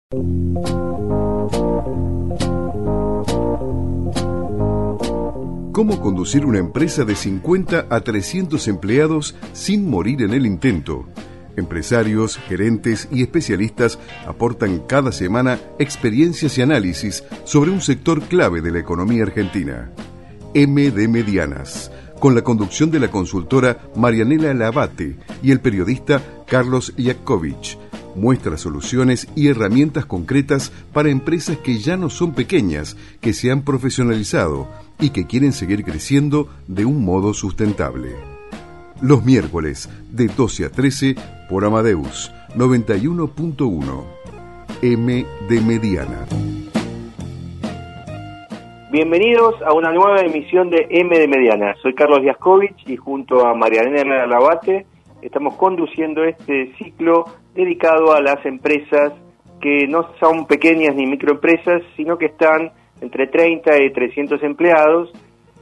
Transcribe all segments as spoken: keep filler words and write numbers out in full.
¿Cómo conducir una empresa de cincuenta a trescientos empleados sin morir en el intento? Empresarios, gerentes y especialistas aportan cada semana experiencias y análisis sobre un sector clave de la economía argentina. M de Medianas, con la conducción de la consultora Marianela Labate y el periodista Carlos Iacovich, muestra soluciones y herramientas concretas para empresas que ya no son pequeñas, que se han profesionalizado y que quieren seguir creciendo de un modo sustentable. Los miércoles de doce a trece por Amadeus noventa y uno punto uno. M de Mediana. Bienvenidos a una nueva emisión de M de Mediana. Soy Carlos Iacovich y junto a Marianela Labate estamos conduciendo este ciclo dedicado a las empresas que no son pequeñas ni microempresas, sino que están entre treinta y trescientos empleados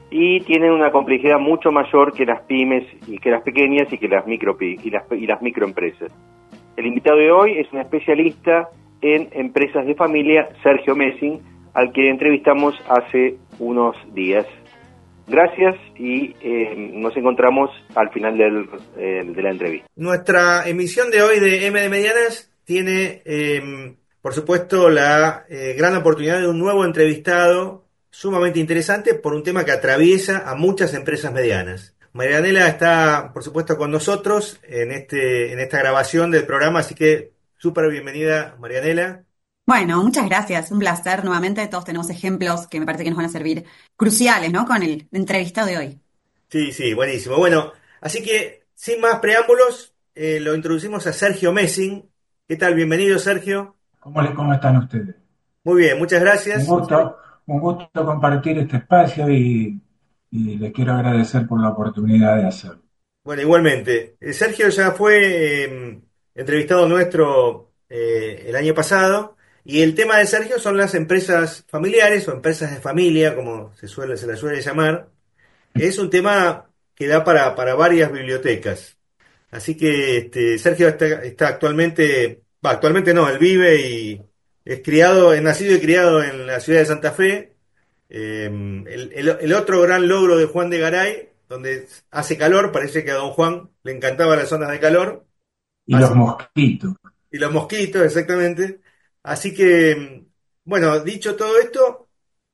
y tienen una complejidad mucho mayor que las pymes y que las pequeñas y que las micro y las, y las microempresas. El invitado de hoy es un especialista en empresas de familia, Sergio Messing, al que entrevistamos hace unos días. Gracias y eh, nos encontramos al final del, eh, de la entrevista. Nuestra emisión de hoy de M de Medianas tiene, eh, por supuesto, la eh, gran oportunidad de un nuevo entrevistado sumamente interesante por un tema que atraviesa a muchas empresas medianas. Marianela está, por supuesto, con nosotros en, este, en esta grabación del programa, así que súper bienvenida, Marianela. Bueno, muchas gracias, un placer. Nuevamente todos tenemos ejemplos que me parece que nos van a servir cruciales, ¿no? Con el entrevistado de hoy. Sí, sí, buenísimo. Bueno, así que sin más preámbulos, eh, lo introducimos a Sergio Messing. ¿Qué tal? Bienvenido, Sergio. ¿Cómo, le, cómo están ustedes? Muy bien, muchas gracias. Un gusto, un gusto compartir este espacio y, y les quiero agradecer por la oportunidad de hacerlo. Bueno, igualmente. Eh, Sergio ya fue eh, entrevistado nuestro eh, el año pasado. Y el tema de Sergio son las empresas familiares o empresas de familia, como se suele, se las suele llamar. Es un tema que da para, para varias bibliotecas. Así que este, Sergio está, está actualmente, va, actualmente no, él vive y es criado, es nacido y criado en la ciudad de Santa Fe. Eh, el, el, el otro gran logro de Juan de Garay, donde hace calor, parece que a don Juan le encantaban las zonas de calor. Y Así, los mosquitos. Y los mosquitos, exactamente. Así que, bueno, dicho todo esto,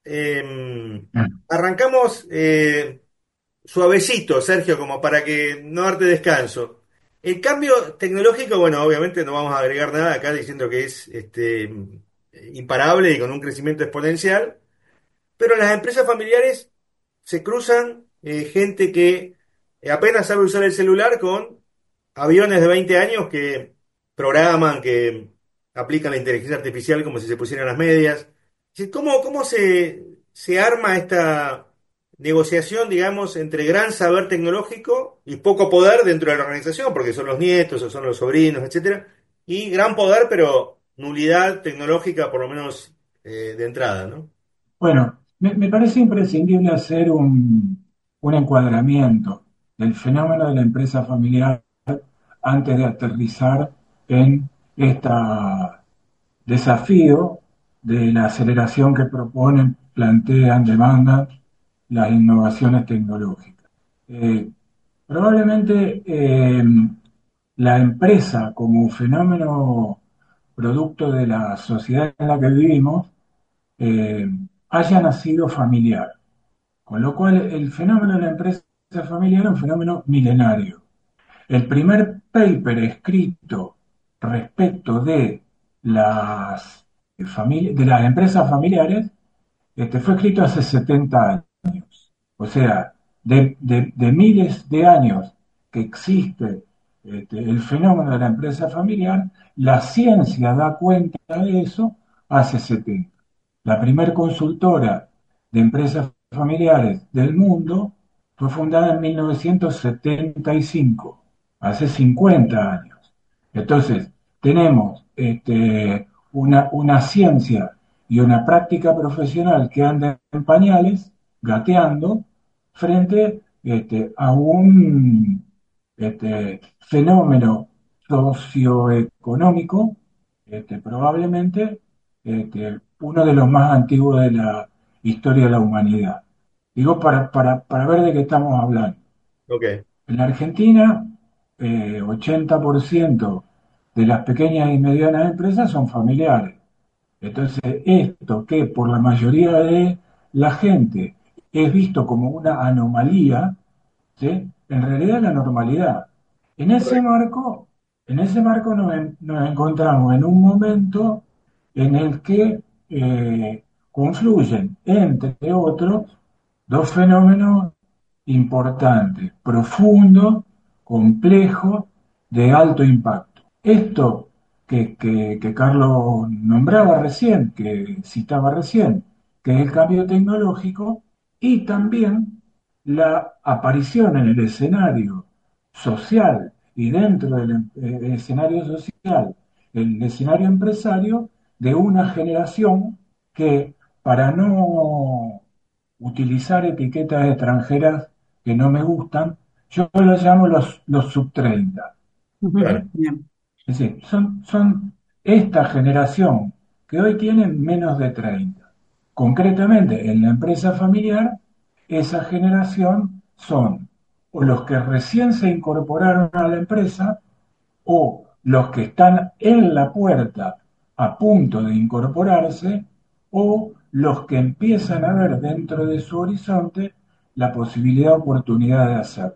eh, arrancamos eh, suavecito, Sergio, como para que no darte descanso. El cambio tecnológico, bueno, obviamente no vamos a agregar nada acá diciendo que es este, imparable y con un crecimiento exponencial, pero en las empresas familiares se cruzan eh, gente que apenas sabe usar el celular con aviones de veinte años que programan, que aplican la inteligencia artificial como si se pusieran las medias. ¿Cómo, cómo se, se arma esta negociación, digamos, entre gran saber tecnológico y poco poder dentro de la organización, porque son los nietos o son los sobrinos, etcétera, y gran poder, pero nulidad tecnológica, por lo menos eh, de entrada, ¿no? Bueno, me, me parece imprescindible hacer un, un encuadramiento del fenómeno de la empresa familiar antes de aterrizar en este desafío de la aceleración que proponen, plantean, demandan las innovaciones tecnológicas. Eh, probablemente eh, la empresa como fenómeno producto de la sociedad en la que vivimos eh, haya nacido familiar, con lo cual el fenómeno de la empresa familiar es un fenómeno milenario. El primer paper escrito respecto de las, famili- de las empresas familiares este, fue escrito hace setenta años. O sea, de, de, de miles de años que existe este, el fenómeno de la empresa familiar, la ciencia da cuenta de eso hace setenta. La primer consultora de empresas familiares del mundo fue fundada en mil novecientos setenta y cinco. Hace cincuenta años. Entonces, tenemos este, una, una ciencia y una práctica profesional que anda en pañales, gateando, frente este, a un este, fenómeno socioeconómico este, probablemente este, uno de los más antiguos de la historia de la humanidad. Digo, para, para, para ver de qué estamos hablando. Ok, En la Argentina, eh, ochenta por ciento de las pequeñas y medianas empresas son familiares. Entonces, esto que por la mayoría de la gente es visto como una anomalía, ¿sí? En realidad es la normalidad. En ese correcto. marco, en ese marco nos, en- nos encontramos en un momento en el que eh, confluyen, entre otros, dos fenómenos importantes, profundos, complejos, de alto impacto. Esto que, que, que Carlos nombraba recién, que citaba recién, que es el cambio tecnológico, y también la aparición en el escenario social y dentro del em- eh, escenario social, el escenario empresario, de una generación que, para no utilizar etiquetas extranjeras que no me gustan, yo los llamo los, los sub treinta. Claro. Bien. Es decir, son, son esta generación que hoy tienen menos de treinta. Concretamente, en la empresa familiar, esa generación son o los que recién se incorporaron a la empresa o los que están en la puerta a punto de incorporarse o los que empiezan a ver dentro de su horizonte la posibilidad o oportunidad de hacerlo.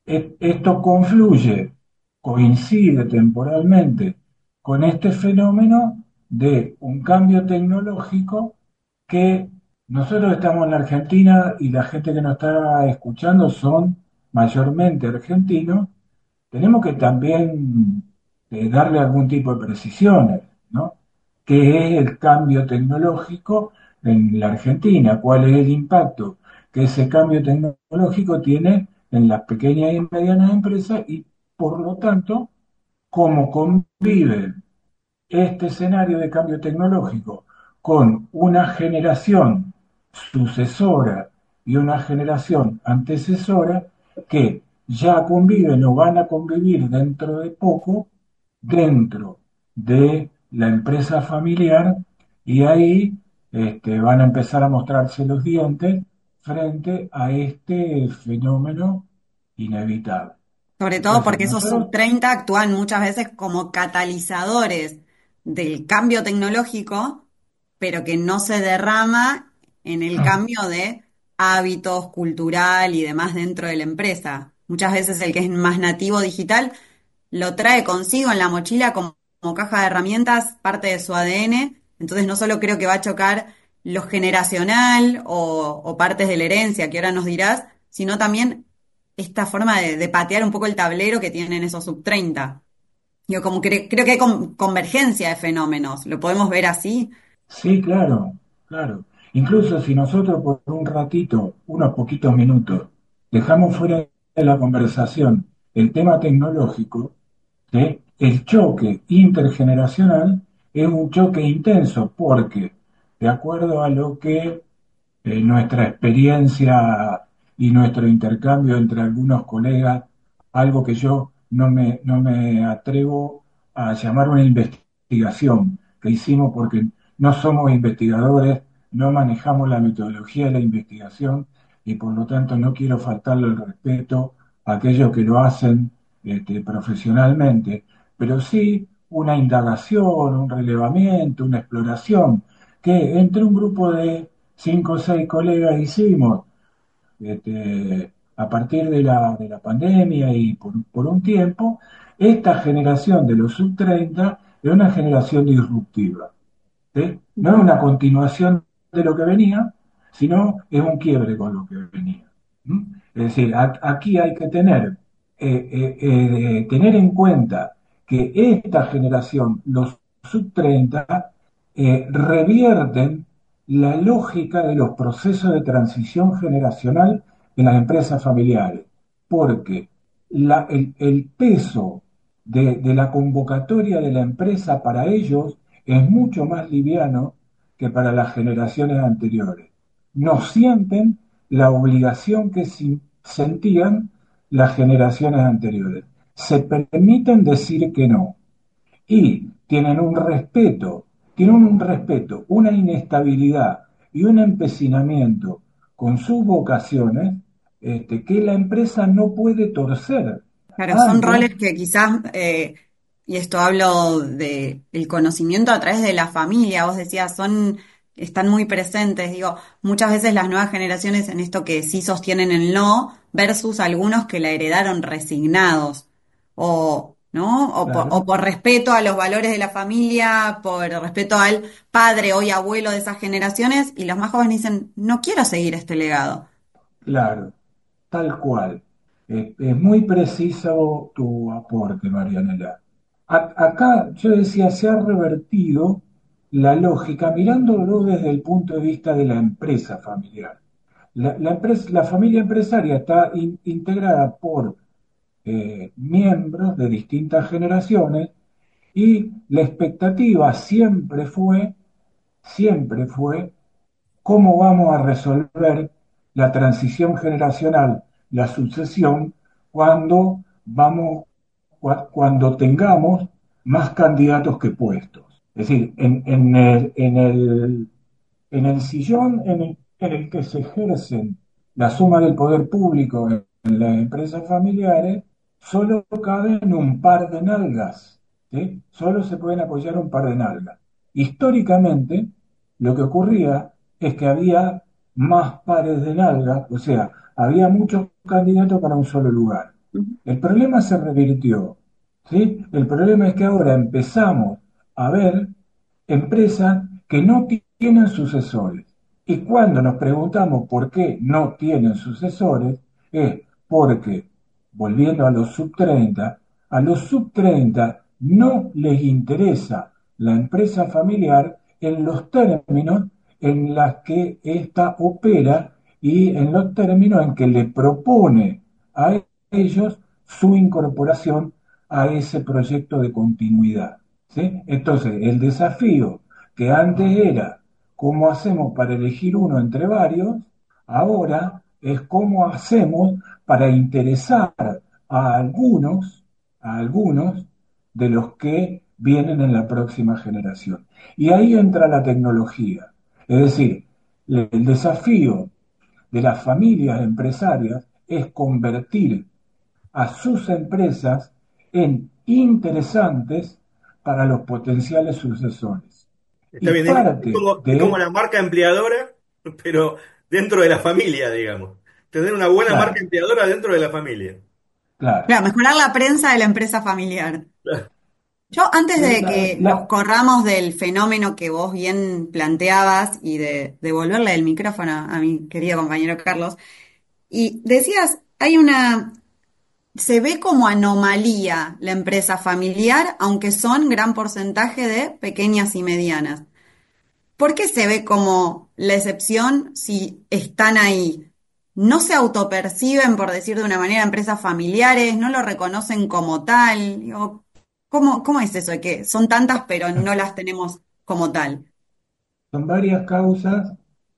Esto confluye, coincide temporalmente con este fenómeno de un cambio tecnológico que nosotros estamos en la Argentina y la gente que nos está escuchando son mayormente argentinos. Tenemos que también eh, darle algún tipo de precisiones, ¿no? ¿Qué es el cambio tecnológico en la Argentina? ¿Cuál es el impacto que ese cambio tecnológico tiene en las pequeñas y medianas empresas? Y por lo tanto, cómo convive este escenario de cambio tecnológico con una generación sucesora y una generación antecesora que ya conviven o van a convivir dentro de poco dentro de la empresa familiar, y ahí este, van a empezar a mostrarse los dientes frente a este fenómeno inevitable. Sobre todo Entonces, porque esos nosotros... sub treinta actúan muchas veces como catalizadores del cambio tecnológico, pero que no se derrama en el cambio de hábitos cultural y demás dentro de la empresa. Muchas veces el que es más nativo digital lo trae consigo en la mochila como, como caja de herramientas, parte de su A D N. Entonces no solo creo que va a chocar lo generacional o, o partes de la herencia, que ahora nos dirás, sino también esta forma de, de patear un poco el tablero que tienen esos sub treinta. Yo como cre- creo que hay con- convergencia de fenómenos. ¿Lo podemos ver así? Sí, claro, claro. Incluso si nosotros por un ratito, unos poquitos minutos, dejamos fuera de la conversación el tema tecnológico, ¿sí? El choque intergeneracional es un choque intenso porque, de acuerdo a lo que eh, nuestra experiencia y nuestro intercambio entre algunos colegas, algo que yo no me, no me atrevo a llamar una investigación que hicimos porque no somos investigadores, no manejamos la metodología de la investigación y por lo tanto no quiero faltarle el respeto a aquellos que lo hacen este, profesionalmente, pero sí una indagación, un relevamiento, una exploración, que entre un grupo de cinco o seis colegas hicimos este, a partir de la, de la pandemia y por, por un tiempo. Esta generación de los sub treinta es una generación disruptiva, ¿sí? No es Ujú. una continuación de lo que venía, sino es un quiebre con lo que venía. ¿Mm? Es decir, a- aquí hay que tener, eh, eh, eh, tener en cuenta que esta generación, los sub treinta, eh, revierten la lógica de los procesos de transición generacional en las empresas familiares, porque la- el, el peso de, de la convocatoria de la empresa para ellos es mucho más liviano que para las generaciones anteriores. No sienten la obligación que si- sentían las generaciones anteriores. Se permiten decir que no. Y tienen un respeto, tienen un respeto, una inestabilidad y un empecinamiento con sus vocaciones, este, que la empresa no puede torcer. Claro, son Antes, roles que quizás, eh, y esto hablo de el conocimiento a través de la familia, vos decías, son, están muy presentes, digo, muchas veces las nuevas generaciones en esto que sí sostienen el no, versus algunos que la heredaron resignados, o, ¿no? O por, o claro, por respeto a los valores de la familia, por respeto al padre, hoy abuelo de esas generaciones, y los más jóvenes dicen, no quiero seguir este legado. claro, tal cual. Eh, es muy preciso tu aporte, Marianela. A- acá yo decía, se ha revertido la lógica mirándolo desde el punto de vista de la empresa familiar. La, la empresa- la familia empresaria está in- integrada por eh, miembros de distintas generaciones y la expectativa siempre fue, siempre fue cómo vamos a resolver la transición generacional, la sucesión, cuando vamos, cuando tengamos más candidatos que puestos. Es decir, en, en el, en el en el sillón en el, en el que se ejercen la suma del poder público en, en las empresas familiares, solo caben un par de nalgas, ¿sí? Solo se pueden apoyar un par de nalgas. Históricamente, lo que ocurría es que había más pares de nalgas, o sea, había muchos candidatos para un solo lugar. El problema se revirtió, ¿sí? El problema es que ahora empezamos a ver empresas que no tienen sucesores. Y cuando nos preguntamos por qué no tienen sucesores, es porque, volviendo a los sub treinta, a los sub treinta no les interesa la empresa familiar en los términos en los que ésta opera y en los términos en que le propone a ellos su incorporación a ese proyecto de continuidad. ¿Sí? Entonces, el desafío que antes era cómo hacemos para elegir uno entre varios, ahora es cómo hacemos para interesar a algunos, a algunos de los que vienen en la próxima generación. Y ahí entra la tecnología. Es decir, el desafío de las familias empresarias es convertir a sus empresas en interesantes para los potenciales sucesores. Está Y bien, es, es parte como, es como de, la marca empleadora, pero dentro de la familia, digamos. Tener una buena marca claro, empleadora dentro de la familia. claro, Claro, mejorar la prensa de la empresa familiar. Yo, antes de la, que nos la, corramos del fenómeno que vos bien planteabas y de devolverle el micrófono a mi querido compañero Carlos, y decías, hay una, se ve como anomalía la empresa familiar, aunque son gran porcentaje de pequeñas y medianas. ¿Por qué se ve como la excepción si están ahí? ¿No se autoperciben, por decir de una manera, empresas familiares? ¿No lo reconocen como tal? Digo, ¿cómo, cómo es eso de que son tantas pero no las tenemos como tal? son varias causas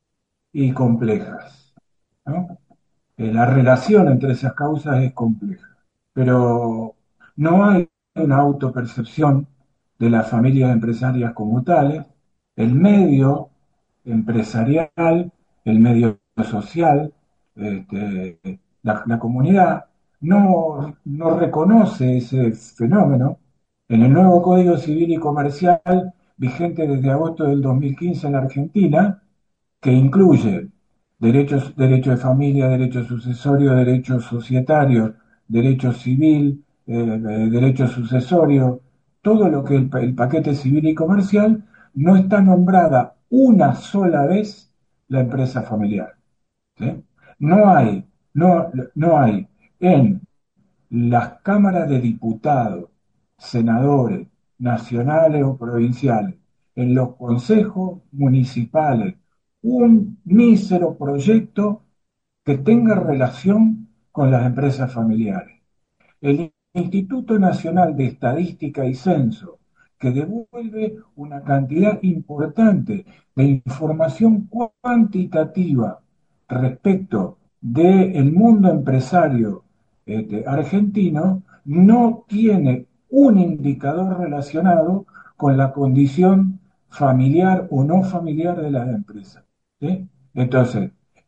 y complejas, ¿no? Eh, la relación entre esas causas es compleja, pero no hay una autopercepción de las familias empresarias como tales. El medio empresarial, el medio social, este, la, la comunidad no, no reconoce ese fenómeno. En el nuevo Código Civil y Comercial, vigente desde agosto del dos mil quince en la Argentina, que incluye derechos, derecho de familia, derecho sucesorio, derecho societario, derecho civil, eh, eh, derecho sucesorio, todo lo que el, el paquete civil y comercial, no está nombrada una sola vez la empresa familiar. ¿Sí? No hay, no, no hay en las cámaras de diputados, senadores, nacionales o provinciales, en los consejos municipales, un mísero proyecto que tenga relación con las empresas familiares. El Instituto Nacional de Estadística y Censo, que devuelve una cantidad importante de información cuantitativa respecto del mundo empresario este, argentino, no tiene un indicador relacionado con la condición familiar o no familiar de las empresas. ¿Sí? Entonces,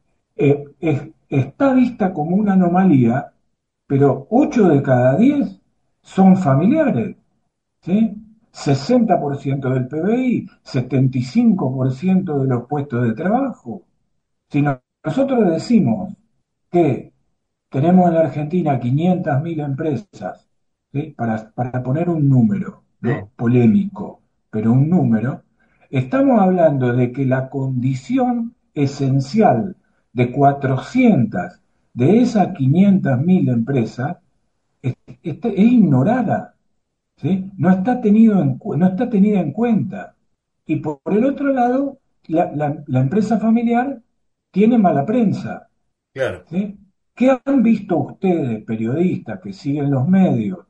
eh, es- está vista como una anomalía, pero ocho de cada diez son familiares. ¿Sí? sesenta por ciento del P B I, setenta y cinco por ciento de los puestos de trabajo. Si no- nosotros decimos que tenemos en la Argentina quinientas mil empresas, ¿sí? Para, para poner un número, Sí, ¿no? Polémico, pero un número, estamos hablando de que la condición esencial de cuatrocientas de esas quinientas mil empresas es, es- es ignorada. ¿Sí? No está tenido en, cu- no está tenida en cuenta. Y por, por el otro lado, la, la- la empresa familiar tiene mala prensa. claro. ¿Sí? ¿Qué han visto ustedes, periodistas que siguen los medios,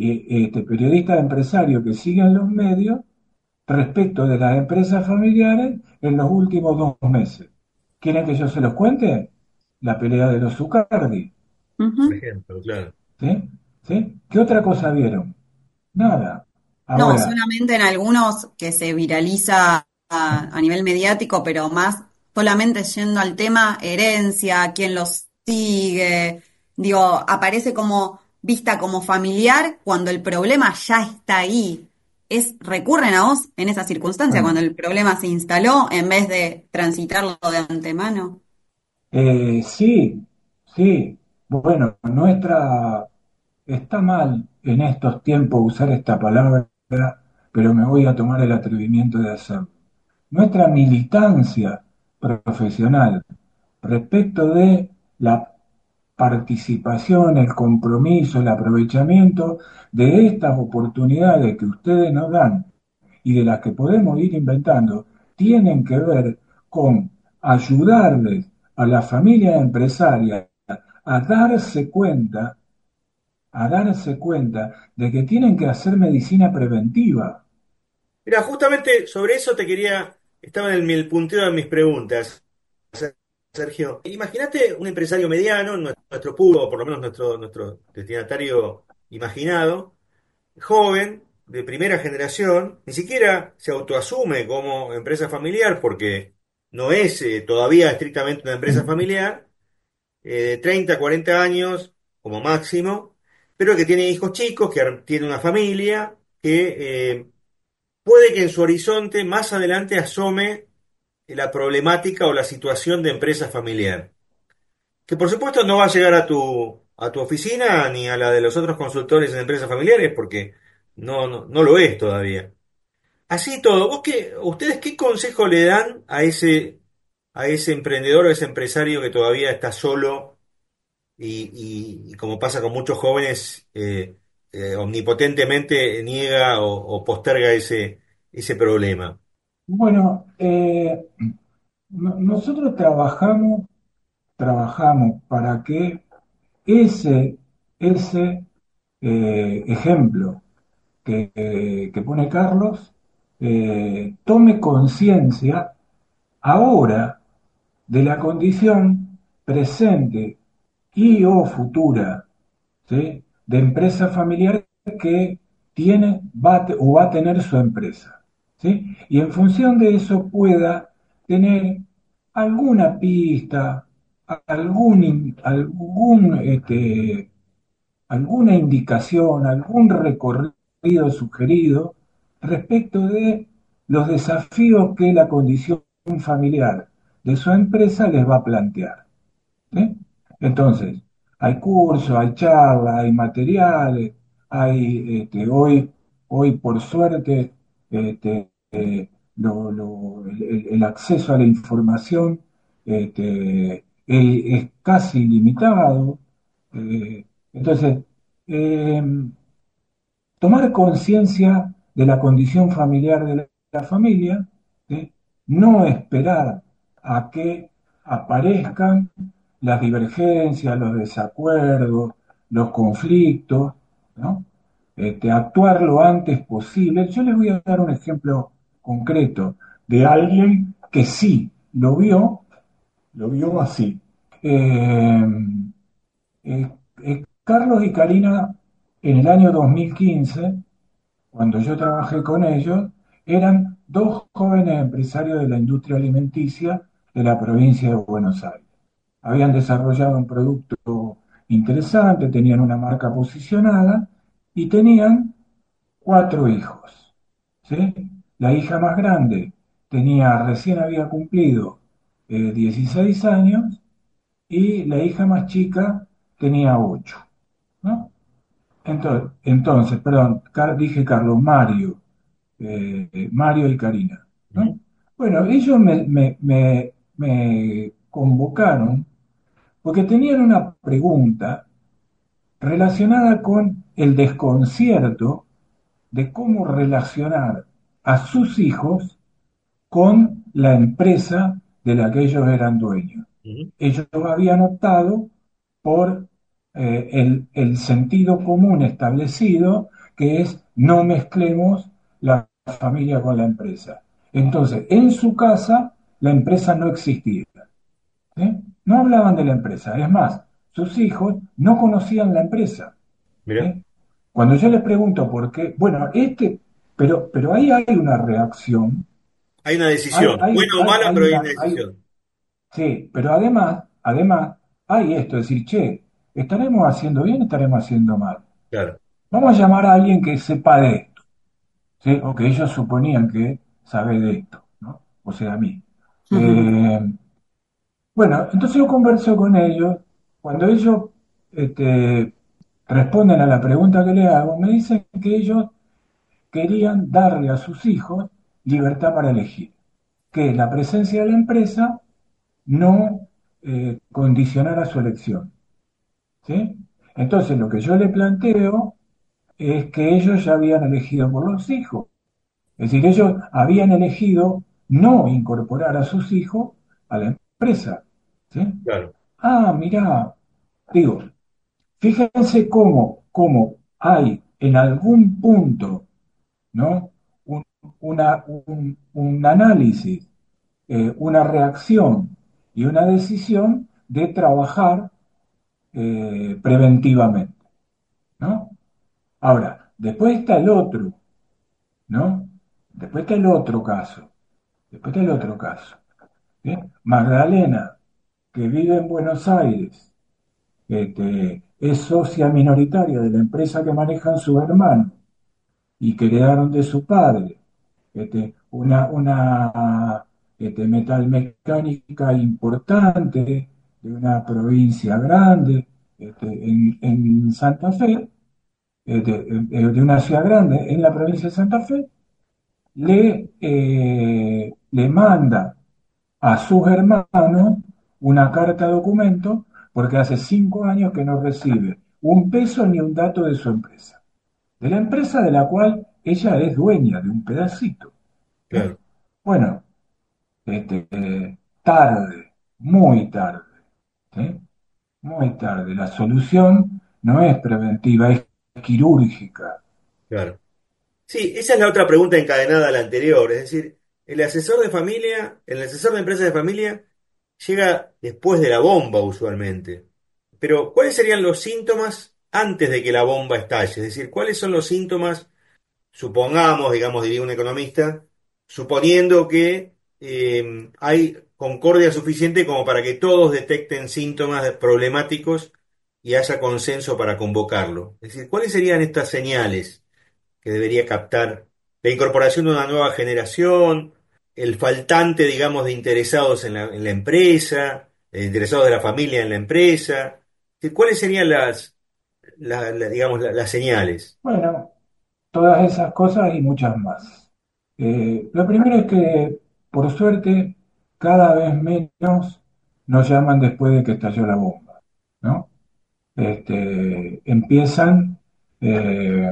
y este, periodistas empresarios que siguen los medios, respecto de las empresas familiares en los últimos dos meses? ¿Quieren que yo se los cuente? La pelea de los Zucardi. Por Ujú. ejemplo, claro. ¿Sí? ¿Sí? ¿Qué otra cosa vieron? Nada. No, Ahora, solamente en algunos que se viraliza a, a nivel mediático, pero más solamente yendo al tema herencia, quién los sigue. Digo, aparece como vista como familiar cuando el problema ya está ahí. Es, recurren a vos en esa circunstancia, bueno, cuando el problema se instaló, en vez de transitarlo de antemano. Eh, sí, sí. Bueno, nuestra está mal en estos tiempos usar esta palabra, pero me voy a tomar el atrevimiento de hacerlo. Nuestra militancia profesional respecto de la participación, el compromiso, el aprovechamiento de estas oportunidades que ustedes nos dan y de las que podemos ir inventando, tienen que ver con ayudarles a las familias empresarias a darse cuenta, a darse cuenta de que tienen que hacer medicina preventiva. Mira, justamente sobre eso te quería, estaba en el, el punteo de mis preguntas, Sergio. Imagínate un empresario mediano, nuestro, nuestro público, o por lo menos nuestro, nuestro destinatario imaginado, joven, de primera generación, ni siquiera se autoasume como empresa familiar porque no es eh, todavía estrictamente una empresa familiar, eh, de treinta, cuarenta años como máximo, pero que tiene hijos chicos, que ar- tiene una familia, que eh, puede que en su horizonte más adelante asome la problemática o la situación de empresa familiar, que por supuesto no va a llegar a tu, a tu oficina ni a la de los otros consultores en empresas familiares porque no, no, no lo es todavía. Así todo, ¿vos qué, ustedes qué consejo le dan a ese, a ese emprendedor o ese empresario que todavía está solo y, y- y como pasa con muchos jóvenes, eh, eh, omnipotentemente niega o, o posterga ese, ese problema? Bueno, eh, no- nosotros trabajamos, trabajamos para que ese, ese eh, ejemplo que, eh, que pone Carlos eh, tome conciencia ahora de la condición presente y o futura, ¿sí? De empresa familiar que tiene va a te- o va a tener su empresa. ¿Sí? Y en función de eso pueda tener alguna pista, algún, in- algún este, alguna indicación, algún recorrido sugerido respecto de los desafíos que la condición familiar de su empresa les va a plantear. ¿Sí? Entonces, hay cursos, hay charlas, hay materiales, hay este, hoy, hoy por suerte este, eh, lo- lo- el, el acceso a la información este, el- es casi ilimitado. eh, entonces, eh, tomar conciencia de la condición familiar de la, la familia, ¿sí? No esperar a que aparezcan las divergencias, los desacuerdos, los conflictos, ¿no? Este, actuar lo antes posible. Yo les voy a dar un ejemplo concreto de alguien que sí lo vio, lo vio así. Eh, eh, eh, Carlos y Karina en el año dos mil quince cuando yo trabajé con ellos, eran dos jóvenes empresarios de la industria alimenticia de la provincia de Buenos Aires. Habían desarrollado un producto interesante, tenían una marca posicionada y tenían cuatro hijos. ¿Sí? La hija más grande tenía, recién había cumplido eh, dieciséis años y la hija más chica tenía ocho. ¿No? Entonces, entonces, perdón, Car- dije Carlos, Mario, eh, eh, Mario y Karina. ¿No? Ujú. Bueno, ellos me, me, me, me convocaron porque tenían una pregunta relacionada con el desconcierto de cómo relacionar a sus hijos con la empresa de la que ellos eran dueños. Ujú. Ellos habían optado por eh, el, el sentido común establecido, que es no mezclemos la familia con la empresa. Entonces, en su casa, la empresa no existía. ¿Sí? No hablaban de la empresa. Es más, sus hijos no conocían la empresa. Mira, ¿Sí? Cuando yo les pregunto por qué, bueno, este, pero, pero ahí hay una reacción, hay una hay, decisión, hay, buena o hay, mala, hay pero hay una una, hay, decisión. sí, pero además, además, hay esto, es decir, che, ¿estaremos haciendo bien, estaremos haciendo mal? Claro. Vamos a llamar a alguien que sepa de esto, ¿sí? O que ellos suponían que sabe de esto, ¿no? O sea, a mí. Eh, bueno, entonces yo converso con ellos, cuando ellos este, responden a la pregunta que le hago, me dicen que ellos querían darle a sus hijos libertad para elegir, que la presencia de la empresa no eh, condicionara su elección. ¿Sí? Entonces lo que yo le planteo es que ellos ya habían elegido por los hijos. Es decir, ellos habían elegido no incorporar a sus hijos a la empresa. ¿Sí? Claro. Ah, mirá, digo, fíjense cómo, cómo hay en algún punto, ¿no? Un, una, un, un análisis, eh, una reacción y una decisión de trabajar eh, preventivamente, ¿no? Ahora, después está el otro, ¿no? Después está el otro caso, después está el otro caso. ¿Sí? Magdalena, que vive en Buenos Aires, este, es socia minoritaria de la empresa que manejan sus hermanos y que heredaron de su padre, este, una, una este, metalmecánica importante de una provincia grande este, en, en Santa Fe, este, de, de una ciudad grande en la provincia de Santa Fe, le, eh, le manda a sus hermanos una carta documento porque hace cinco años que no recibe un peso ni un dato de su empresa, de la empresa de la cual ella es dueña de un pedacito. ¿Sí? Claro. Bueno, este, eh, tarde, muy tarde, ¿sí? Muy tarde. La solución no es preventiva, es quirúrgica. Claro. Sí, esa es la otra pregunta encadenada a la anterior. Es decir, el asesor de familia, el asesor de empresas de familia llega después de la bomba usualmente. Pero, ¿cuáles serían los síntomas antes de que la bomba estalle? Es decir, ¿cuáles son los síntomas, supongamos, digamos, diría un economista, suponiendo que eh, hay concordia suficiente como para que todos detecten síntomas problemáticos y haya consenso para convocarlo? Es decir, ¿cuáles serían estas señales que debería captar la incorporación de una nueva generación, el faltante, digamos, de interesados en la, en la empresa, de interesados de la familia en la empresa? ¿Cuáles serían las, la- la- digamos, la- las señales? Bueno, todas esas cosas y muchas más. Eh, lo primero es que, por suerte, cada vez menos nos llaman después de que estalló la bomba, ¿no? Este, empiezan eh,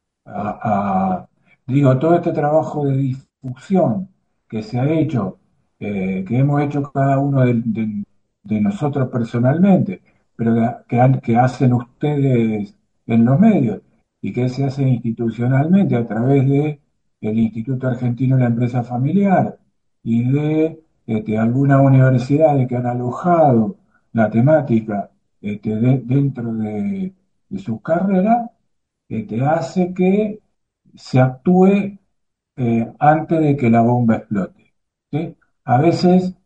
a, a- digo, todo este trabajo de difusión que se ha hecho, eh, que hemos hecho cada uno de, de- de nosotros personalmente, pero que, que han- que hacen ustedes en los medios y que se hace institucionalmente a través de el Instituto Argentino de la Empresa Familiar y de este, algunas universidades que han alojado la temática este, de- dentro de, de sus carreras, este, hace que se actúe eh, antes de que la bomba explote. ¿Sí? A veces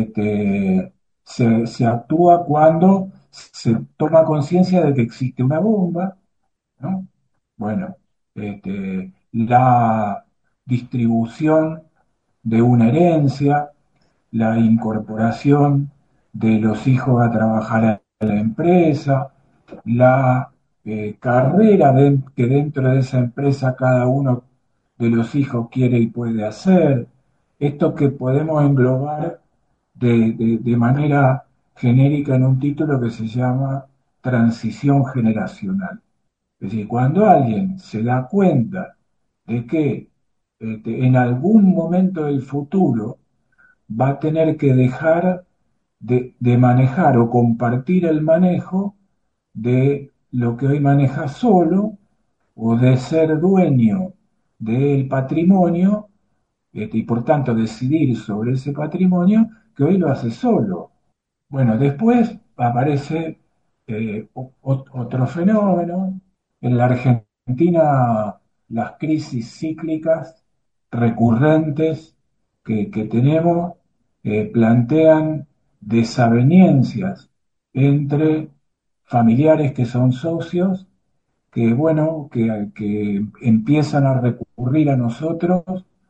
este, se, se actúa cuando se toma conciencia de que existe una bomba, ¿no? Bueno, este, la distribución de una herencia, la incorporación de los hijos a trabajar a la empresa, la eh, carrera de- que dentro de esa empresa cada uno de los hijos quiere y puede hacer, esto que podemos englobar de, de- de manera genérica en un título que se llama transición generacional. Es decir, cuando alguien se da cuenta de que este, en algún momento del futuro va a tener que dejar de, de manejar o compartir el manejo de lo que hoy maneja solo o de ser dueño del patrimonio este, y por tanto decidir sobre ese patrimonio que hoy lo hace solo. Bueno, después aparece eh, o- o- otro fenómeno. En la Argentina, las crisis cíclicas recurrentes que, que tenemos eh, plantean desavenencias entre familiares que son socios, que bueno, que, que empiezan a recurrir a nosotros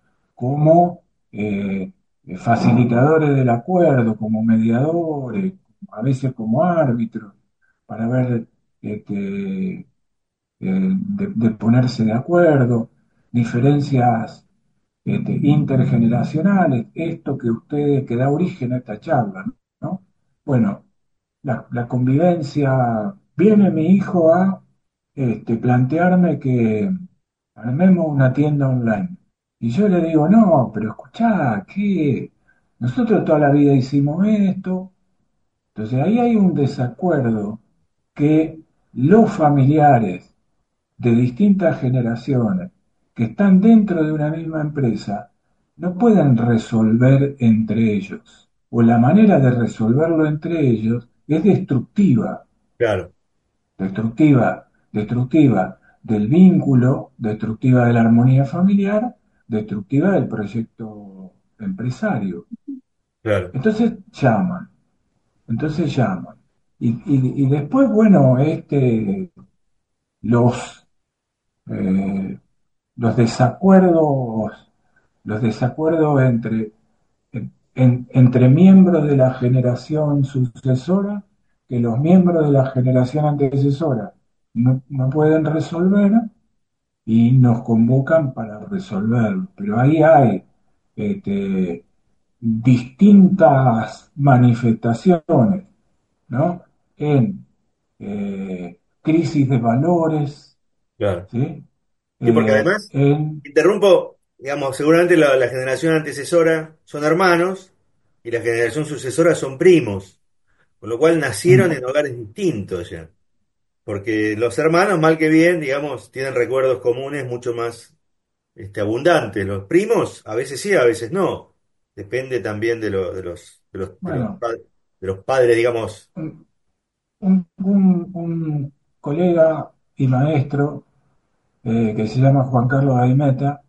como eh, facilitadores del acuerdo, como mediadores, a veces como árbitros, para ver este, eh, de, de ponerse de acuerdo, diferencias este, intergeneracionales, esto que ustedes, que da origen a esta charla, ¿no? Bueno, la, la convivencia, viene mi hijo a este, plantearme que armemos una tienda online. Y yo le digo, no, pero escuchá, ¿qué? Nosotros toda la vida hicimos esto. Entonces ahí hay un desacuerdo que los familiares de distintas generaciones que están dentro de una misma empresa no pueden resolver entre ellos. O la manera de resolverlo entre ellos es destructiva, Claro, destructiva, destructiva del vínculo, destructiva de la armonía familiar, destructiva del proyecto empresario. claro, Entonces llaman, entonces llaman. Y, y- y después, bueno, este, los, eh, los desacuerdos, los desacuerdos entre, en- entre miembros de la generación sucesora, que los miembros de la generación antecesora no, no pueden resolver y nos convocan para resolverlo. Pero ahí hay este, distintas manifestaciones, ¿no? En eh, crisis de valores, claro. ¿sí? Sí, porque Eh, además, en, interrumpo, digamos, seguramente la, la generación antecesora son hermanos y la generación sucesora son primos, con lo cual nacieron mm, en hogares distintos ya. Porque los hermanos, mal que bien, digamos, tienen recuerdos comunes mucho más este, abundantes. Los primos, a veces sí, a veces no. Depende también de, lo- de los, de los, de los, bueno, pa- de los padres, digamos. un, un- un- un colega y maestro eh, que se llama Juan Carlos Aimeta,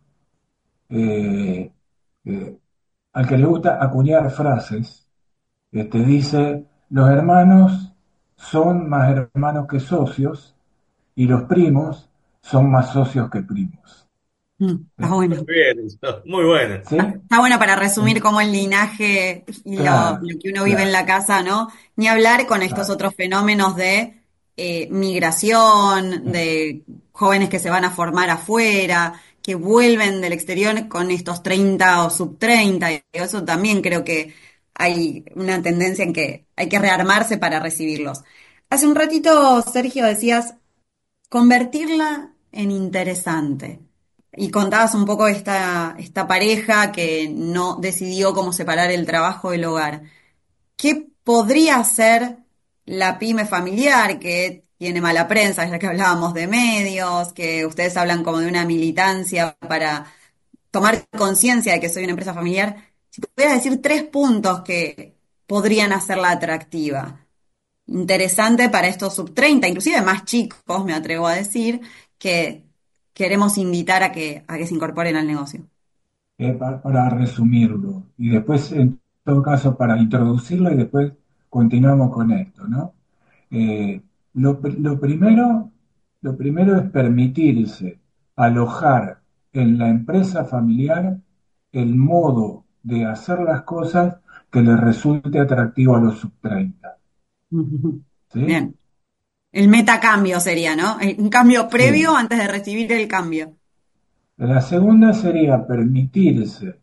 eh, eh, al que le gusta acuñar frases, este, dice, los hermanos son más hermanos que socios y los primos son más socios que primos. Mm, está ¿Sí? bueno. Muy bien, eso, muy buena. ¿Sí? Está bueno para resumir En- como el linaje y lo, claro, lo que uno vive en claro, la casa, ¿no? Ni hablar con estos claro. otros fenómenos de eh, migración, Mm, de jóvenes que se van a formar afuera, que vuelven del exterior con estos treinta o sub treinta y eso también creo que hay una tendencia en que hay que rearmarse para recibirlos. Hace un ratito, Sergio, decías convertirla en interesante. Y contabas un poco esta, esta pareja que no decidió cómo separar el trabajo del hogar. ¿Qué podría ser la pyme familiar que tiene mala prensa, ya que hablábamos de medios, que ustedes hablan como de una militancia para tomar conciencia de que soy una empresa familiar? Si pudieras decir tres puntos que podrían hacerla atractiva interesante para estos sub treinta inclusive más chicos, me atrevo a decir, que queremos invitar a que, a que se incorporen al negocio? Eh, pa- para resumirlo, y después, en todo caso, para introducirlo y después continuamos con esto, ¿no? Eh, lo, pr- lo primero, lo primero es permitirse alojar en la empresa familiar el modo de hacer las cosas que le resulte atractivo a los sub treinta, Ujú. ¿sí? Bien. El metacambio sería, ¿no? El- Un cambio previo Sí. antes de recibir el cambio. La segunda sería permitirse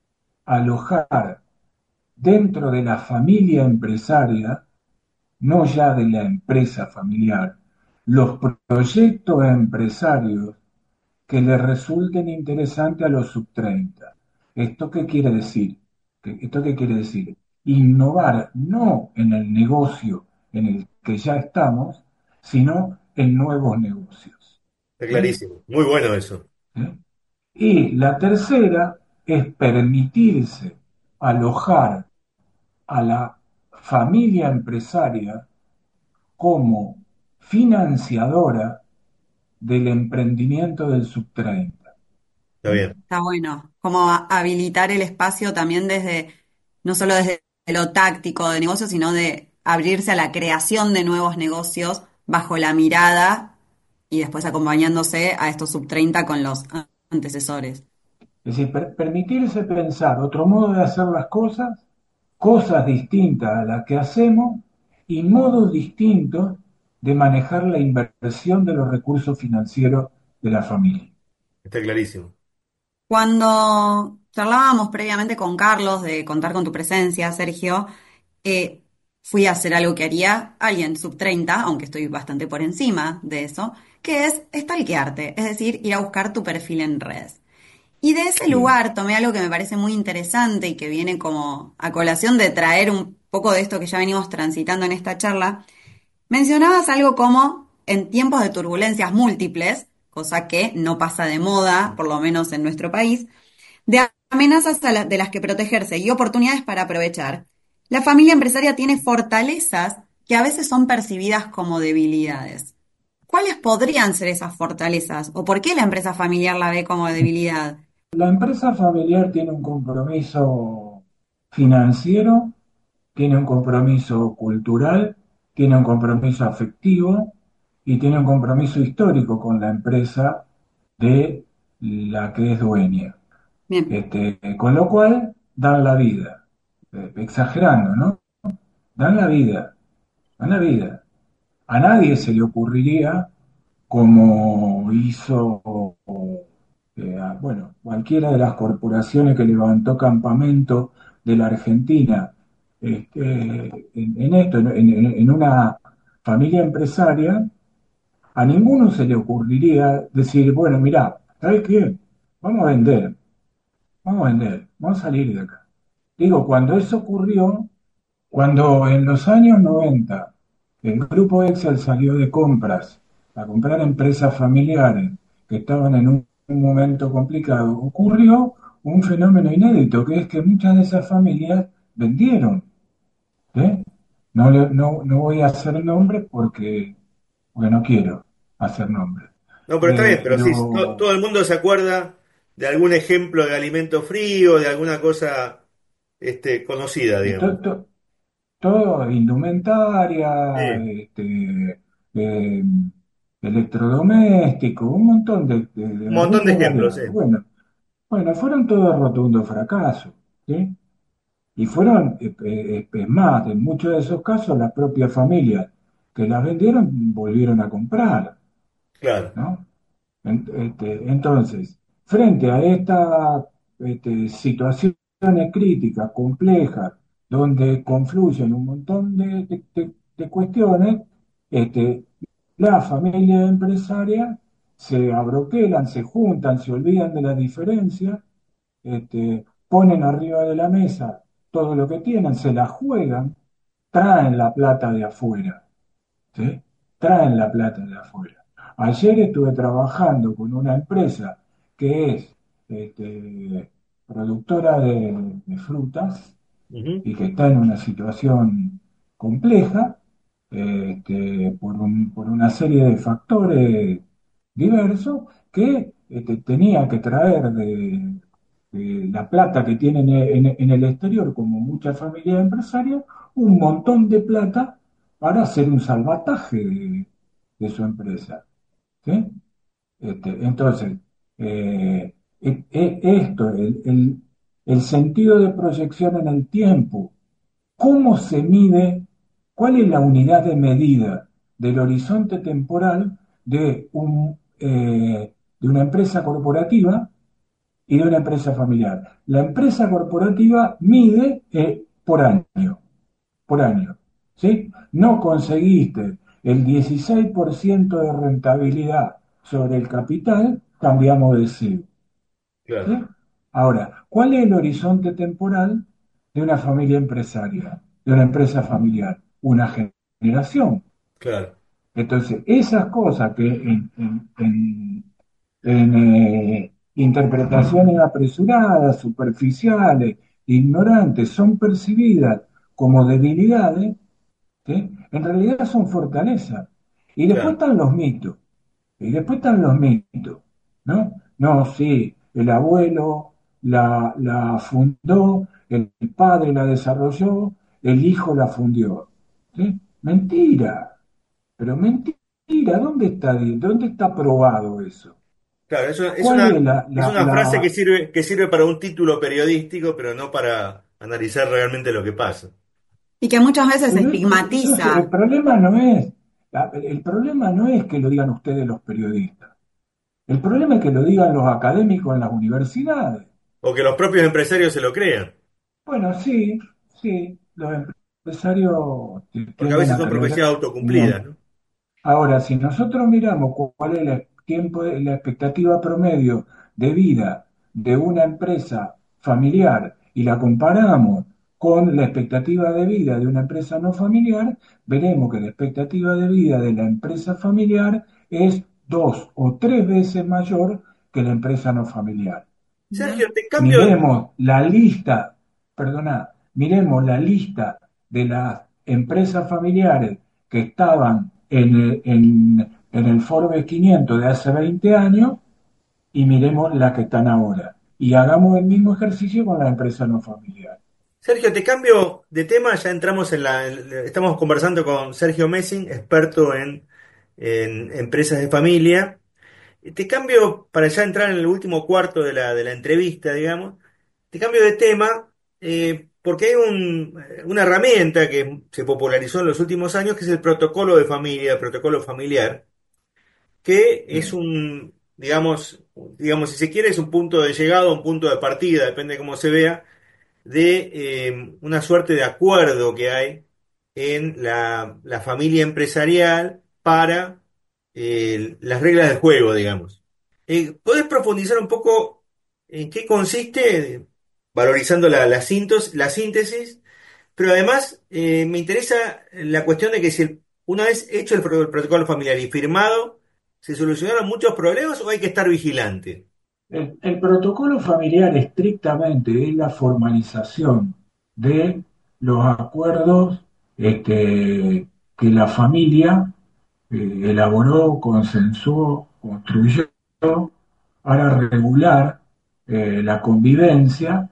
alojar dentro de la familia empresaria, no ya de la empresa familiar, los proyectos empresarios que le resulten interesantes a los sub treinta. ¿Esto qué quiere decir? ¿Qué- ¿Esto qué quiere decir? Innovar no en el negocio en el que ya estamos, sino en nuevos negocios. Está ¿Sí? clarísimo. Muy bueno eso. ¿Sí? Y la tercera es permitirse alojar a la familia empresaria como financiadora del emprendimiento del sub treinta. Está bien. Está bueno. Como a- habilitar el espacio también desde, no solo desde lo táctico de negocio, sino de abrirse a la creación de nuevos negocios bajo la mirada y después acompañándose a estos sub treinta con los antecesores. Es decir, per- permitirse pensar otro modo de hacer las cosas, cosas distintas a las que hacemos y modos distintos de manejar la inversión de los recursos financieros de la familia. Está clarísimo. Cuando charlábamos previamente con Carlos de contar con tu presencia, Sergio, eh, fui a hacer algo que haría alguien sub treinta, aunque estoy bastante por encima de eso, que es stalkearte, es decir, ir a buscar tu perfil en redes. Y de ese Sí. lugar tomé algo que me parece muy interesante y que viene como a colación de traer un poco de esto que ya venimos transitando en esta charla. Mencionabas algo como en tiempos de turbulencias múltiples, cosa que no pasa de moda, por lo menos en nuestro país, de amenazas a la- de las que protegerse y oportunidades para aprovechar. La familia empresaria tiene fortalezas que a veces son percibidas como debilidades. ¿Cuáles podrían ser esas fortalezas? ¿O por qué la empresa familiar la ve como debilidad? La empresa familiar tiene un compromiso financiero, tiene un compromiso cultural, tiene un compromiso afectivo y tiene un compromiso histórico con la empresa de la que es dueña. Bien, Este, con lo cual dan la vida, eh, exagerando, ¿no? Dan la vida, dan la vida. A nadie se le ocurriría, como hizo, eh, a- bueno, cualquiera de las corporaciones que levantó campamento de la Argentina, este, en, en esto, en, en- en una familia empresaria, a ninguno se le ocurriría decir, bueno, mira, ¿sabes qué? Vamos a vender, vamos a vender, vamos a salir de acá. Digo, cuando eso ocurrió, cuando en los años noventa el grupo Excel salió de compras a comprar empresas familiares que estaban en un, un momento complicado, ocurrió un fenómeno inédito, que es que muchas de esas familias vendieron. ¿Sí? No, le- no, no voy a hacer nombres porque, porque no quiero hacer nombres. No, pero está bien, Eh, pero sí, to- pero todo el mundo se acuerda de algún ejemplo de alimento frío, de alguna cosa este, conocida, y digamos. to- to- todo, indumentaria, Sí, este, eh, electrodomésticos, un montón de, de- de un montón de rubros ejemplos, sí. variados. Bueno, bueno, fueron todos rotundos fracasos, ¿sí? Y fueron, eh, eh, es más, en muchos de esos casos, las propias familias que las vendieron volvieron a comprar, Claro. ¿no? En- este, entonces, frente a estas este, situaciones críticas, complejas, donde confluyen un montón de, de- de- de cuestiones, este, la familia empresaria se abroquelan, se juntan, se olvidan de la diferencia, este, ponen arriba de la mesa todo lo que tienen, se la juegan, traen la plata de afuera. ¿Sí? Traen la plata de afuera. Ayer estuve trabajando con una empresa que es este, productora de, de frutas Ujú. y que está en una situación compleja, este, por, un- por una serie de factores diverso que este, tenía que traer de, de la plata que tienen en, en el exterior, como muchas familias empresarias, un montón de plata para hacer un salvataje de, de su empresa. ¿Sí? Este, entonces, eh, e- e- esto, el, el- el sentido de proyección en el tiempo, ¿cómo se mide? ¿Cuál es la unidad de medida del horizonte temporal de, un, eh, de una empresa corporativa y de una empresa familiar? La empresa corporativa mide eh, por año, por año, ¿sí? No conseguiste el dieciséis por ciento de rentabilidad sobre el capital, cambiamos de C I B. Claro, ¿Sí? Ahora, ¿cuál es el horizonte temporal de una familia empresaria, de una empresa familiar? Una generación. claro, Entonces, esas cosas que en, en- en- en, eh, interpretaciones apresuradas, superficiales, ignorantes, son percibidas como debilidades, ¿sí? En realidad son fortalezas. Y después claro. están los mitos. Y después están los mitos, ¿no? No, sí, el abuelo la, la fundó, el padre la desarrolló, el hijo la fundió. ¿Sí? Mentira, pero mentira, ¿dónde está, dónde está probado eso? Claro, eso es ¿Cuál una, es la, es la, una frase que la- sirve, que sirve para un título periodístico, pero no para analizar realmente lo que pasa. Y que muchas veces Pero es- entonces el estigmatiza. problema no es, la- el problema no es que lo digan ustedes los periodistas. El problema es que lo digan los académicos en las universidades. O que los propios empresarios se lo crean, Bueno, sí, sí, los empresarios porque a tienden veces a son creer profecías un autocumplidas, montón. ¿no? Ahora, si nosotros miramos cu- cuál es el tiempo, de- la expectativa promedio de vida de una empresa familiar y la comparamos con la expectativa de vida de una empresa no familiar, veremos que la expectativa de vida de la empresa familiar es dos o tres veces mayor que la empresa no familiar. Sergio, te cambio. Miremos la lista, perdona, miremos la lista de las empresas familiares que estaban en el, en, en el Forbes quinientos de hace veinte años y miremos las que están ahora. Y hagamos el mismo ejercicio con las empresas no familiares. Sergio, te cambio de tema, ya entramos en la... en- estamos conversando con Sergio Messing, experto en, en empresas de familia. Te cambio, para ya entrar en el último cuarto de la, de la entrevista, digamos, te cambio de tema, eh, porque hay un- una herramienta que se popularizó en los últimos años, que es el protocolo de familia, el protocolo familiar, que es Sí. un, digamos, digamos, si se quiere, es un punto de llegada, un punto de partida, depende de cómo se vea, de eh, una suerte de acuerdo que hay en la, la familia empresarial para eh, las reglas del juego, digamos. Eh, ¿podés profundizar un poco en qué consiste, valorizando la, la, síntos- la síntesis? Pero además eh, me interesa la cuestión de que si el- una vez hecho el, pro- el protocolo familiar y firmado, ¿se solucionaron muchos problemas o hay que estar vigilante? El, el protocolo familiar estrictamente es la formalización de los acuerdos este, que la familia eh, elaboró, consensuó, construyó para regular eh, la convivencia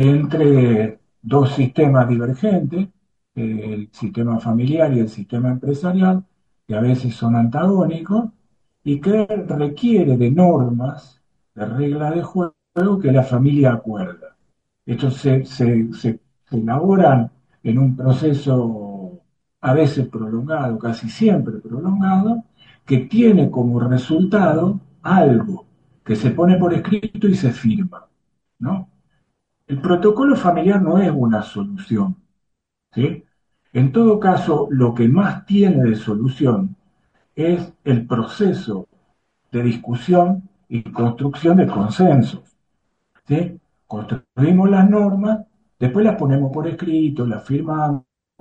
entre dos sistemas divergentes, eh, el sistema familiar y el sistema empresarial, que a veces son antagónicos y que requiere de normas, de reglas de juego que la familia acuerda. Estos se, se, se, se elaboran en un proceso a veces prolongado, casi siempre prolongado, que tiene como resultado algo que se pone por escrito y se firma, ¿no? El protocolo familiar no es una solución, ¿sí? En todo caso, lo que más tiene de solución es el proceso de discusión y construcción de consensos, ¿sí? Construimos las normas, después las ponemos por escrito, las firmamos,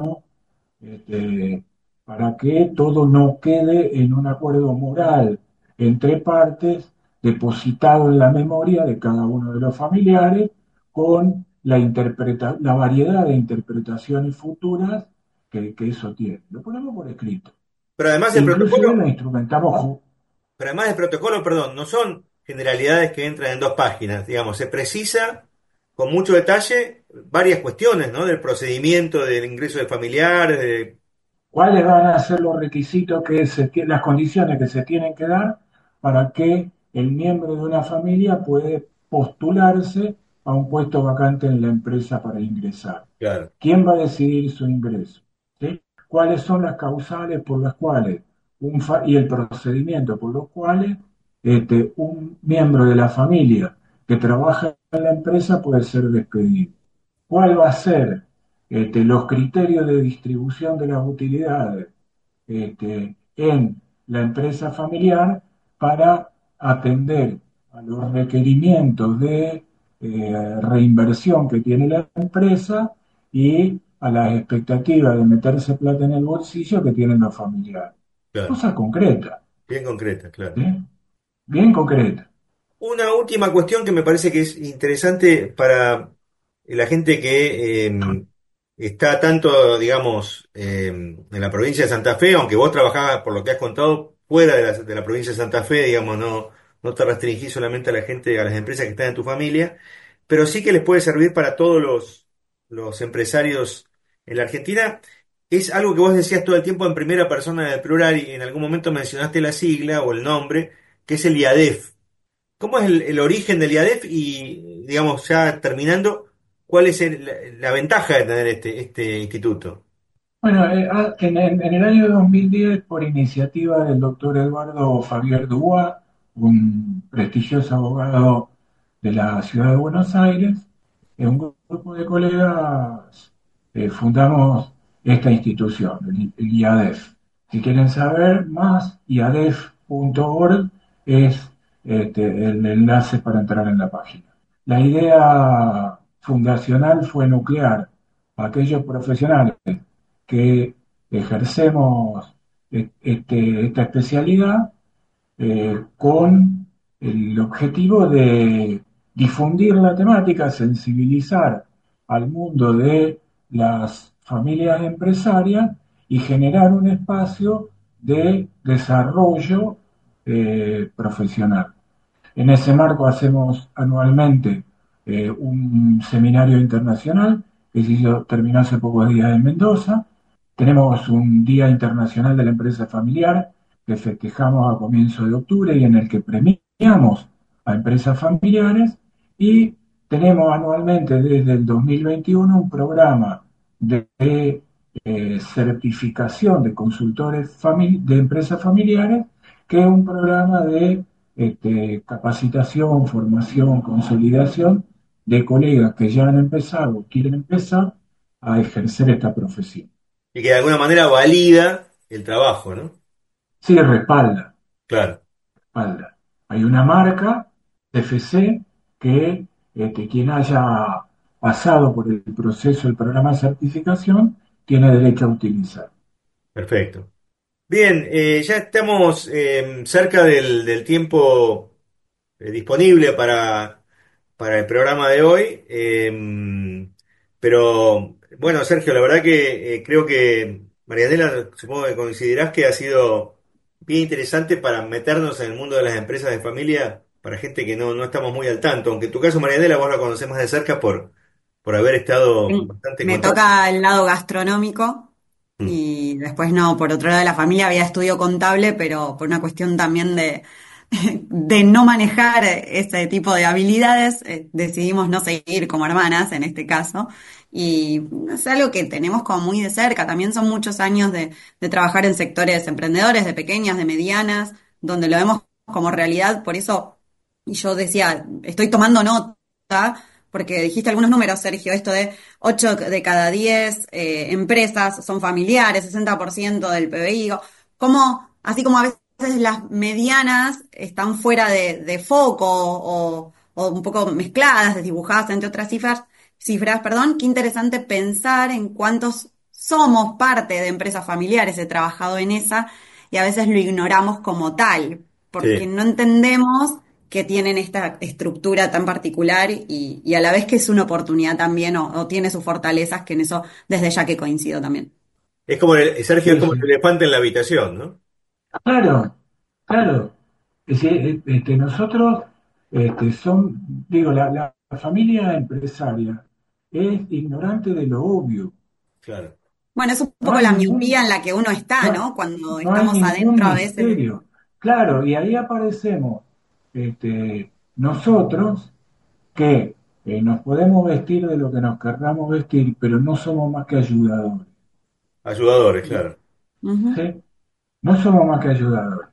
este, para que todo no quede en un acuerdo moral entre partes, depositado en la memoria de cada uno de los familiares, con la, interpreta la variedad de interpretaciones futuras que, que eso tiene. Lo ponemos por escrito. Pero además E el inclusive lo protocolo, instrumentamos pero además del protocolo, perdón, no son generalidades que entran en dos páginas, digamos, se precisa con mucho detalle varias cuestiones, ¿no? Del procedimiento, del ingreso de familiares, de... ¿Cuáles van a ser los requisitos que se tie- las condiciones que se tienen que dar para que el miembro de una familia puede postularse a un puesto vacante en la empresa para ingresar? Claro, ¿Quién va a decidir su ingreso? ¿Sí? ¿Cuáles son las causales por las cuales un fa- y el procedimiento por los cuales este, un miembro de la familia que trabaja en la empresa puede ser despedido? ¿Cuál va a ser este, los criterios de distribución de las utilidades este, en la empresa familiar para atender a los requerimientos de eh, reinversión que tiene la empresa y a las expectativas de meterse plata en el bolsillo que tienen los familiares? claro, Cosa concreta, bien concreta, claro. ¿sí? Bien concreta. Una última cuestión que me parece que es interesante para la gente que eh, está tanto, digamos, eh, en la provincia de Santa Fe, aunque vos trabajabas, por lo que has contado, fuera de la, de la provincia de Santa Fe, digamos, no, no te restringís solamente a la gente, a las empresas que están en tu familia, pero sí que les puede servir para todos los, los empresarios en la Argentina. Es algo que vos decías todo el tiempo en primera persona del plural y en algún momento mencionaste la sigla o el nombre, que es el IADEF. ¿Cómo es el, el origen del IADEF? Y, digamos, ya terminando, ¿cuál es el- la, la ventaja de tener este, este instituto? Bueno, eh, ah, en, en- en el año dos mil diez, por iniciativa del doctor Eduardo Fabier Dubois, un prestigioso abogado de la ciudad de Buenos Aires, eh, un grupo de colegas eh, fundamos esta institución, el, el IADEF. Si quieren saber más, iadef punto org es este, el enlace para entrar en la página. La idea fundacional fue nuclear a aquellos profesionales que ejercemos e- este- esta especialidad eh, con el objetivo de difundir la temática, sensibilizar al mundo de las familias empresarias y generar un espacio de desarrollo eh, profesional. En ese marco hacemos anualmente eh, un seminario internacional que se hizo, terminó hace pocos días en Mendoza. Tenemos un Día Internacional de la Empresa Familiar que festejamos a comienzos de octubre y en el que premiamos a empresas familiares. Y tenemos anualmente desde el dos mil veintiuno un programa de eh, certificación de consultores de empresas familiares, que es un programa de este, capacitación, formación, consolidación de colegas que ya han empezado o quieren empezar a ejercer esta profesión. Y que de alguna manera valida el trabajo, ¿no? Sí, respalda, Claro, respalda. Hay una marca, C F C, que este, quien haya pasado por el proceso del programa de certificación tiene derecho a utilizar. perfecto. Bien, eh, ya estamos eh, cerca del, del tiempo eh, disponible para, para el programa de hoy. Eh, pero bueno, Sergio, la verdad que eh, creo que Marianela, supongo que coincidirás que ha sido bien interesante para meternos en el mundo de las empresas de familia para gente que no, no estamos muy al tanto. Aunque en tu caso, Marianela, vos la conocés más de cerca por, por haber estado Sí. bastante en Me contacto. toca el lado gastronómico Mm. y después no, por otro lado de la familia había estudio contable, pero por una cuestión también de, de no manejar ese tipo de habilidades, eh, decidimos no seguir como hermanas en este caso. Y es algo que tenemos como muy de cerca. También son muchos años de, de trabajar en sectores emprendedores, de pequeñas, de medianas, donde lo vemos como realidad. Por eso, y yo decía, estoy tomando nota porque dijiste algunos números, Sergio, esto de ocho de cada diez eh, empresas son familiares, sesenta por ciento del P B I. Digo, ¿cómo, así como a veces las medianas están fuera de, de foco o, o un poco mezcladas, desdibujadas entre otras cifras, cifras, perdón, qué interesante pensar en cuántos somos parte de empresas familiares, he trabajado en esa y a veces lo ignoramos como tal, porque Sí. no entendemos que tienen esta estructura tan particular y, y a la vez que es una oportunidad también o, o tiene sus fortalezas, que en eso desde ya que coincido también. Es como el, Sergio, es Sí, como sí. el elefante en la habitación, ¿no? Claro, claro. Es decir, este, nosotros este, son, digo, la, la familia empresaria es ignorante de lo obvio. Claro. Bueno, es un No poco hay la ningún, miopía en la que uno está, no, ¿no? Cuando no hay estamos ningún adentro a veces. misterio. Claro, y ahí aparecemos este, nosotros que eh, nos podemos vestir de lo que nos querramos vestir, pero no somos más que ayudadores. Ayudadores, claro. Ujú. ¿Sí? No somos más que ayudadores.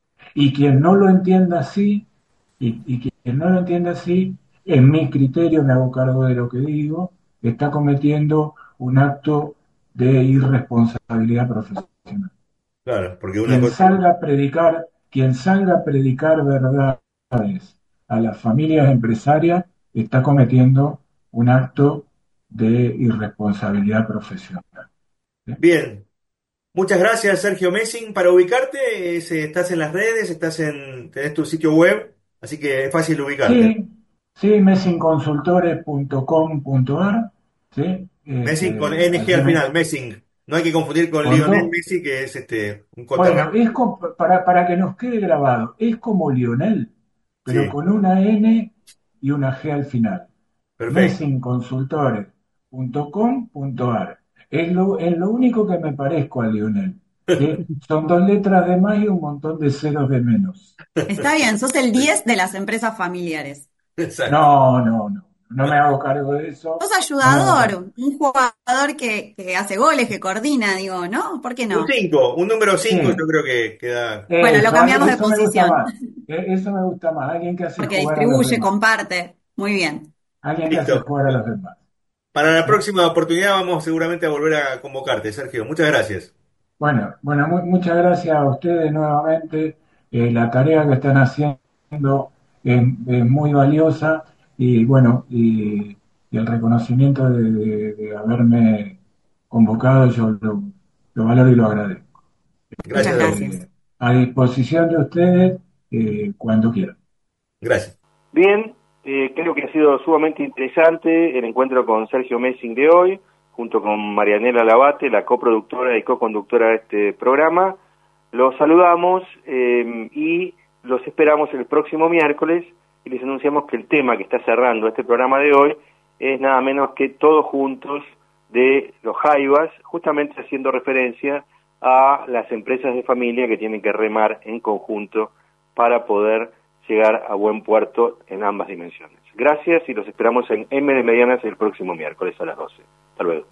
Y quien no lo entienda así, y, y quien no lo entienda así, en mi criterio, me hago cargo de lo que digo, está cometiendo un acto de irresponsabilidad profesional. Claro, porque una Quien cosa. salga a predicar, quien salga a predicar verdades a las familias empresarias, está cometiendo un acto de irresponsabilidad profesional. ¿Sí? Bien. Muchas gracias, Sergio Messing. Para ubicarte, es, eh, estás en las redes, estás en, tenés tu sitio web, así que es fácil ubicarte. Sí, sí, messing consultores punto com punto ar, ¿sí? Messing con Este, N G allí al me final, Messing. No hay que confundir con con Lionel dos. Messi, que es este un Bueno, contrabando. es co- para, para que nos quede grabado, es como Lionel, pero Sí, con una N y una G al final. perfecto. messing consultores punto com punto ar. Es lo, es lo único que me parezco a Lionel, ¿sí? Son dos letras de más y un montón de ceros de menos. Está bien, sos el diez de las empresas familiares. Exacto. No, no, no, no me hago cargo de eso, Sos no me hago cargo. ayudador, un jugador que, que hace goles, que coordina, digo, ¿no? ¿Por qué Un no? cinco, un número cinco, Sí, yo creo que queda. Bueno, lo eso, cambiamos de eso me gusta posición, más, e- eso me gusta más, alguien que hace porque jugar a los distribuye, demás, comparte. Muy bien. alguien que hace Listo. jugar a los demás. Para la ¿Eh? próxima oportunidad vamos seguramente a volver a convocarte, Sergio. Muchas gracias. Bueno, bueno, mu- muchas gracias a ustedes nuevamente. Eh, la tarea que están haciendo es, es muy valiosa y bueno, y, y el reconocimiento de, de- de haberme convocado, yo lo, lo valoro y lo agradezco. Muchas Gracias a vos. gracias. Eh, a disposición de ustedes eh, cuando quieran. Gracias. Bien, eh, creo que ha sido sumamente interesante el encuentro con Sergio Messing de hoy, junto con Marianela Labate, la coproductora y coconductora de este programa. Los saludamos eh, y los esperamos el próximo miércoles y les anunciamos que el tema que está cerrando este programa de hoy es nada menos que Todos Juntos de los Jaivas, justamente haciendo referencia a las empresas de familia que tienen que remar en conjunto para poder llegar a buen puerto en ambas dimensiones. Gracias y los esperamos en M de Medianas el próximo miércoles a las doce. Hasta luego.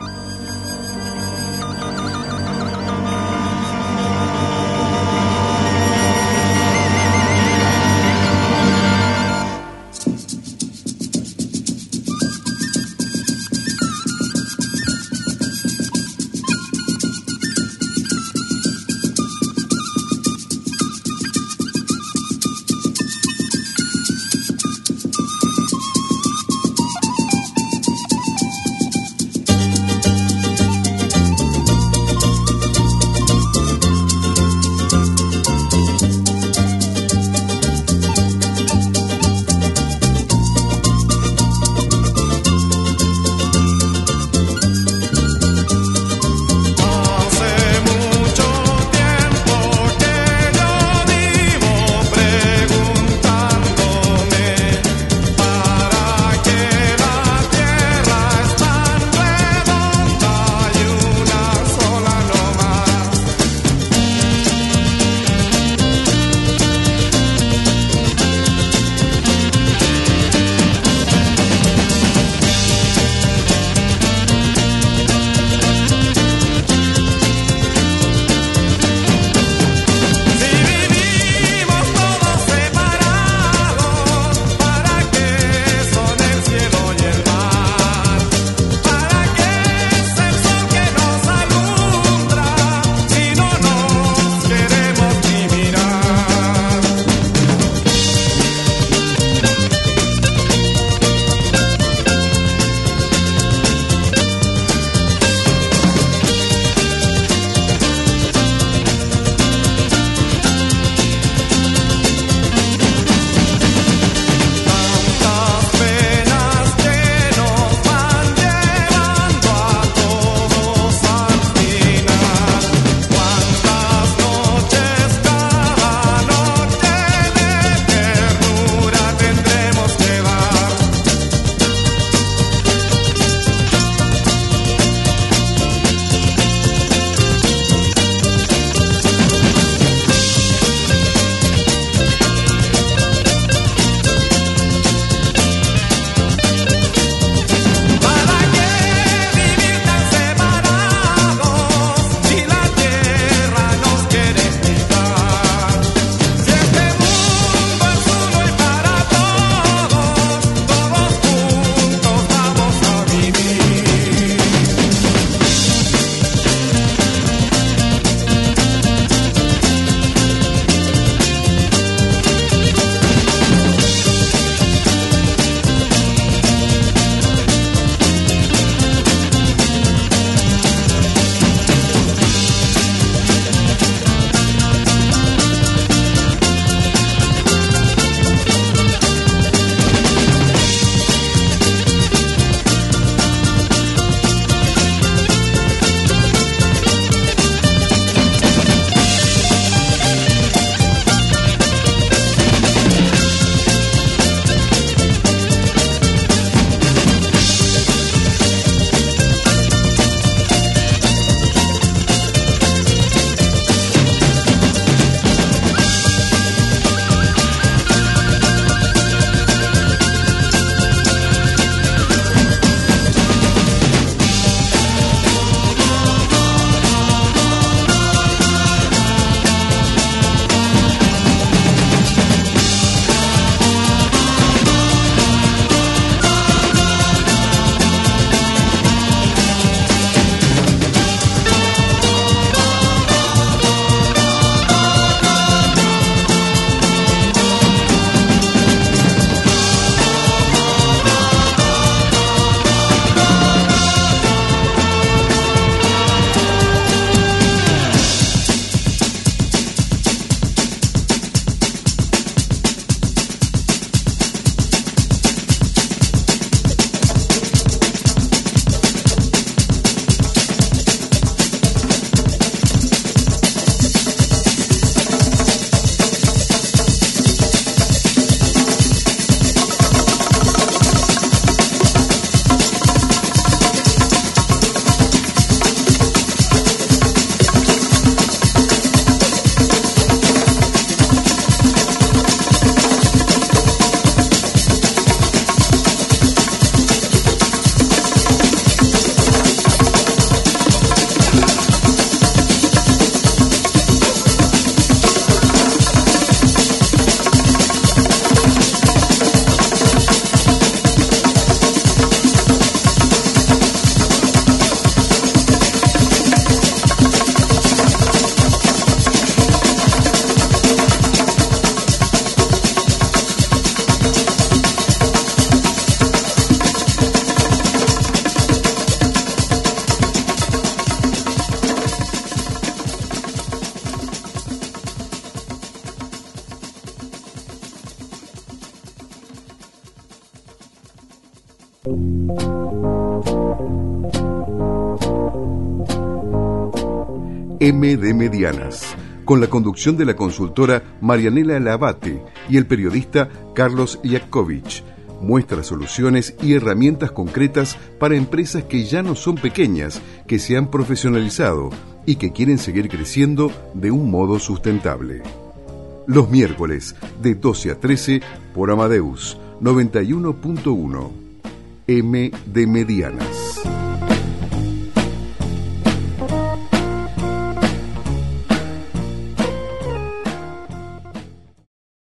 M de Medianas, con la conducción de la consultora Marianela Labate y el periodista Carlos Iacovich. Muestra soluciones y herramientas concretas para empresas que ya no son pequeñas, que se han profesionalizado y que quieren seguir creciendo de un modo sustentable. Los miércoles, de doce a trece, por Amadeus noventa y uno punto uno. M de Medianas.